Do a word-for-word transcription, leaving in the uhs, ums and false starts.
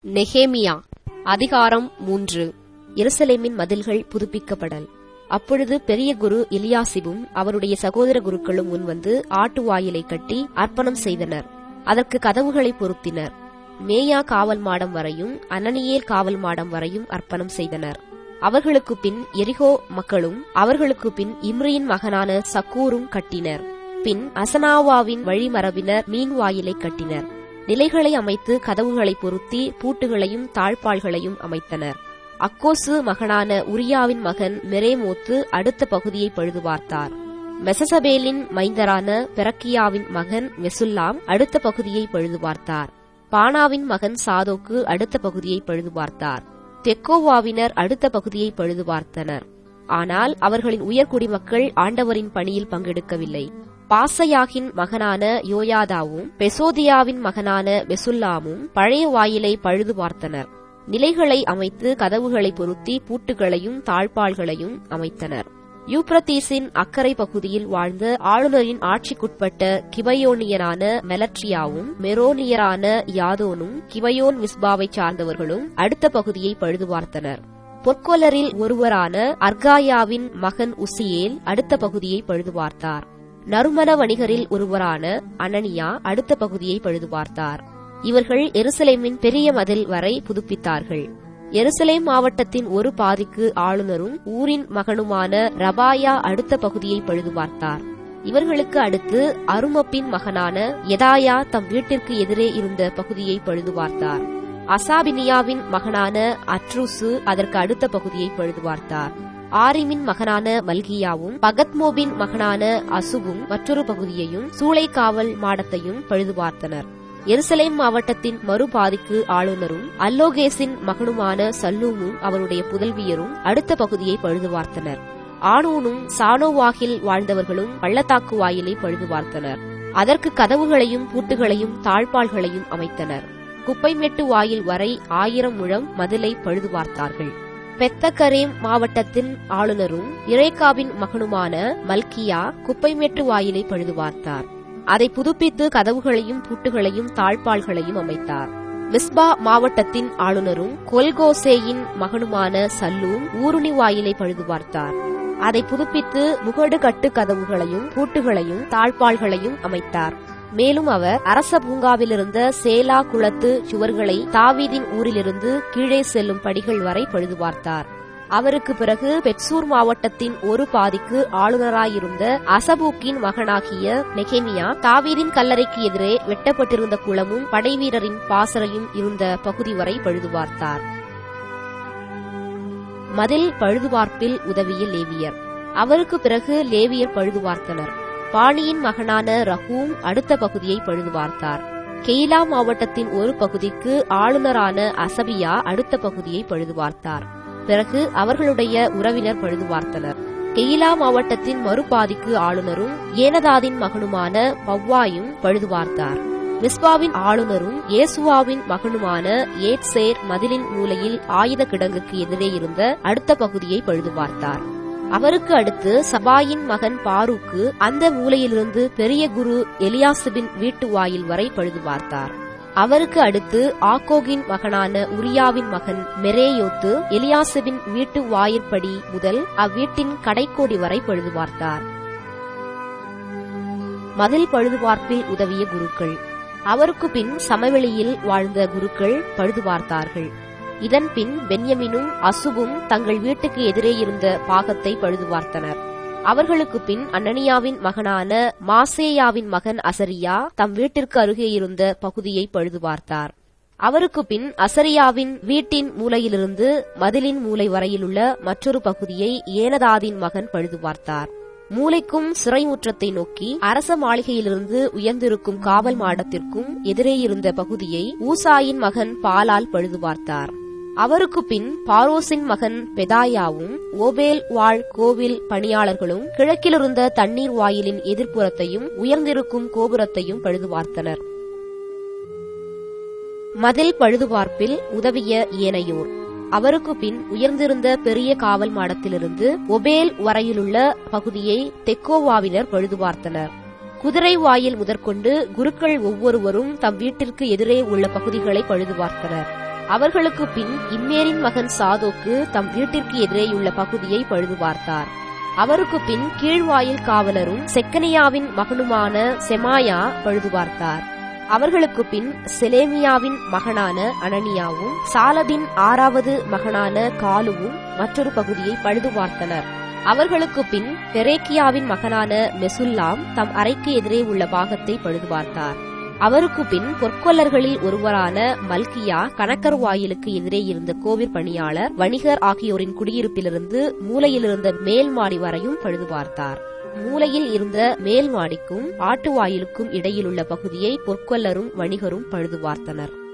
நெகேமியா அதிகாரம் மூன்று. எருசலேமின் மதில்கள் புதுப்பிக்கப்படல். அப்பொழுது பெரிய குரு எலியாசிபும் அவருடைய சகோதர குருக்களும் முன்வந்து ஆட்டு வாயிலை கட்டி அர்ப்பணம் செய்தனர். அதற்கு கதவுகளை பொருத்தினர். மேயா காவல் மாடம் வரையும் அனனியேல் காவல் மாடம் வரையும் அர்ப்பணம் செய்தனர். அவர்களுக்கு பின் எரிகோ மக்களும் அவர்களுக்கு பின் இம்ரியின் மகனான சக்கூரும் கட்டினர். பின் அசனாவாவின் வழிமரபினர் மீன் வாயிலை கட்டினர். நிலைகளை அமைத்து கதவுகளை பொருத்தி பூட்டுகளையும் தாழ்பாள்களையும் அமைத்தனர். அக்கோசு மகனான உரியாவின் மகன் மெரேமோத்து அடுத்த பகுதியை பழுது பார்த்தார். மெசசபேலின் மைந்தரான பெரக்கியாவின் மகன் மெசுல்லாம் அடுத்த பகுதியை பழுது பார்த்தார். பானாவின் மகன் சாதோக்கு அடுத்த பகுதியை பழுது பார்த்தார். தெக்கோவாவினர் அடுத்த பகுதியை பழுது பார்த்தனர். ஆனால் அவர்களின் உயர்குடிமக்கள் ஆண்டவரின் பணியில் பங்கெடுக்கவில்லை. பாசையாகின் மகனான யோயாதாவும் பெசோதியாவின் மகனான மெசுல்லாமும் பழைய வாயிலை பழுது பார்த்தனர். நிலைகளை அமைத்து கதவுகளை பொருத்தி பூட்டுகளையும் தாழ்பாள்களையும் அமைத்தனர். யூப்ரத்தீசின் அக்கரை பகுதியில் வாழ்ந்த ஆளுநரின் ஆட்சிக்குட்பட்ட கிபயோனியரான மெலட்ரியாவும் மெரோனியரான யாதோனும் கிபயோன் மிஸ்பாவை சார்ந்தவர்களும் அடுத்த பகுதியை பழுது பார்த்தனர். பொற்கொல்லரில் ஒருவரான அர்காயாவின் மகன் உசியேல் அடுத்த பகுதியை பழுது பார்த்தார். நறுமண வணிகரில் ஒருவரான அனனியா அடுத்த பகுதியை பழுது பார்த்தார். இவர்கள் எருசலேமின் பெரிய மதில் வரை புதுப்பித்தார்கள். எருசலேம் மாவட்டத்தின் ஒரு பாதிக்கு ஆளுநரும் ஊரின் மகனுமான ரபாயா அடுத்த பகுதியை பழுது பார்த்தார். இவர்களுக்கு அடுத்து அருமப்பின் மகனான யெதாயா தம் வீட்டிற்கு எதிரே இருந்த பகுதியை பழுது பார்த்தார். அசாபினியாவின் மகனான அட்ரூசு அதற்கு அடுத்த பகுதியை பழுது பார்த்தார். ஆரிமின் மகனான மல்கியாவும் பகத்மோபின் மகனான அசுகும் மற்றொரு பகுதியையும் சூளைக்காவல் மாடத்தையும் பழுது பார்த்தனர். எருசலேம் மாவட்டத்தின் மறுபாதிக்கு ஆளுநரும் அல்லோகேசின் மகனுமான சல்லூமும் அவருடைய புதல்வியரும் அடுத்த பகுதியை பழுது பார்த்தனர். ஆனூனும் சானோவாகில் வாழ்ந்தவர்களும் பள்ளத்தாக்கு வாயிலை பழுது பார்த்தனர். அதற்கு கதவுகளையும் பூட்டுகளையும் தாழ்பாள்களையும் அமைத்தனர். குப்பைமேட்டு வாயில் வரை ஆயிரம் முழம் மதிலை பழுது பார்த்தார்கள். பெத்தகரேம் மாவட்டத்தின் ஆளுநரும் இரேகாவின் மகனுமான மல்கியா குப்பைமேட்டு வாயிலை பழுது பார்த்தார். அதை புதுப்பித்து கதவுகளையும் பூட்டுகளையும் தாழ்பாள்களையும் அமைத்தார். மிஸ்பா மாவட்டத்தின் ஆளுநரும் கொல்கோசேயின் மகனுமான சல்லூம் ஊருணி வாயிலை பழுது பார்த்தார். அதை புதுப்பித்து முகடு கட்டு கதவுகளையும் பூட்டுகளையும் தாழ்பாள்களையும் அமைத்தார். மேலும் அவர் அரச பூங்காவிலிருந்த சேலா குளத்து சுவர்களை தாவீதின் ஊரிலிருந்து கீழே செல்லும் படிகள் வரை பழுது பார்த்தார். அவருக்கு பிறகு பெட்சூர் மாவட்டத்தின் ஒரு பாதிக்கு ஆளுநராயிருந்த அசபூக்கின் மகனாகிய நெகேமியா தாவீதின் கல்லறைக்கு எதிரே வெட்டப்பட்டிருந்த குளமும் படைவீரரின் பாசறையும் இருந்த பகுதி வரை பழுது பார்த்தார். மதில் பழுதுபார்ப்பில் உதவிய லேவியர். அவருக்கு பிறகு லேவியர் பழுது பார்த்தனர். பாணியின் மகனான ரஹூம் அடுத்த பகுதியை பழுது பார்த்தார். கெய்லா மாவட்டத்தின் ஒரு பகுதிக்கு ஆளுநரான அசபியா அடுத்த பகுதியை பழுது பார்த்தார். பிறகு அவர்களுடைய உறவினர் பழுது பார்த்தனர். கெய்லா மாவட்டத்தின் மறுபாதிக்கு ஆளுநரும் ஏனதாதின் மகனுமான பவ்வாயும் பழுது பார்த்தார். மிஸ்பாவின் ஆளுநரும் ஏசுவாவின் மகனுமான ஏட்சேர் மதிலின் மூலையில் ஆயுத கிடங்குக்கு எதிரே இருந்த அடுத்த பகுதியை பழுது பார்த்தார். அவருக்கு அடுத்து சபாயின் மகன் பாரூக்கு அந்த மூலையிலிருந்து பெரிய குரு எலியாசிபின் வீட்டு வாயில் வரை பழுது பார்த்தார். அவருக்கு அடுத்து ஆக்கோகின் மகனான உரியாவின் மகன் மெரேயோத்து எலியாசிபின் வீட்டு வாயிற்படி முதல் அவ்வீட்டின் கடைக்கோடி வரை பழுது பார்த்தார். மதில் பழுதுபார்ப்பில் உதவிய குருக்கள். அவருக்கு பின் சமவெளியில் வாழ்ந்த குருக்கள் பழுது பார்த்தார்கள். இதன் பின் பென்யமினும் அசுவும் தங்கள் வீட்டுக்கு எதிரே இருந்த பாகத்தை பழுது பார்த்தனர். அவர்களுக்கு பின் அனனியாவின் மகனான மாசேயாவின் மகன் அசரியா தம் வீட்டிற்கு அருகே இருந்த பகுதியை பழுது பார்த்தார். அவருக்கு பின் அசரியாவின் வீட்டின் மூலையிலிருந்து மதிலின் மூலை வரையிலுள்ள மற்றொரு பகுதியை ஏனதாதின் மகன் பழுது பார்த்தார். மூலைக்கும் சிறைமுற்றத்தை நோக்கி அரச மாளிகையிலிருந்து உயர்ந்திருக்கும் காவல் மாடத்திற்கும் எதிரே இருந்த பகுதியை ஊசாயின் மகன் பாலால் பழுது பார்த்தார். அவருக்கு பின் பாரோசின் மகன் பெதாயாவும் ஓபேல் வாழ் கோவில் பணியாளர்களும் கிழக்கிலிருந்த தண்ணீர் வாயிலின் எதிர்ப்புறத்தையும் உயர்ந்திருக்கும் கோபுரத்தையும் பழுது பார்த்தனர். மதில் பழுதுபார்ப்பில் உதவிய ஏனையோர். அவருக்கு பின் உயர்ந்திருந்த பெரிய காவல் மாடத்திலிருந்து ஒபேல் வரையிலுள்ள பகுதியை தெக்கோவாவினர் பழுது பார்த்தனர். குதிரை வாயில் முதற்கொண்டு குருக்கள் ஒவ்வொருவரும் தம் வீட்டிற்கு எதிரே உள்ள பகுதிகளை பழுது பார்த்தனர். அவர்களுக்கு பின் இம்மேரின் மகன் சாதோக்கு தம் வீட்டிற்கு எதிரேயுள்ள பகுதியை பழுது பார்த்தார். அவருக்கு பின் கீழ்வாயில் காவலரும் செக்கனியாவின் மகனுமான செமாயா பழுது பார்த்தார். அவர்களுக்கு பின் செலேமியாவின் மகனான அனனியாவும் சாலபின் ஆறாவது மகனான காலுவும் மற்றொரு பகுதியை பழுது பார்த்தனர். அவர்களுக்கு பின் பெரேக்கியாவின் மகனான மெசுல்லாம் தம் அறைக்கு எதிரே உள்ள பாகத்தை பழுது பார்த்தார். அவருக்கு பின் பொற்கொல்லர்களில் ஒருவரான மல்கியா கணக்கர் வாயிலுக்கு எதிரே இருந்த கோவிற் பணியாளர், வணிகர் ஆகியோரின் குடியிருப்பிலிருந்து மூலையிலிருந்த மேல் மாடி வரையும் பழுது பார்த்தார். மூலையில் இருந்த மேல் மாடிக்கும் ஆட்டு வாயிலுக்கும் இடையிலுள்ள பகுதியை பொற்கொல்லரும் வணிகரும் பழுது பார்த்தனர்.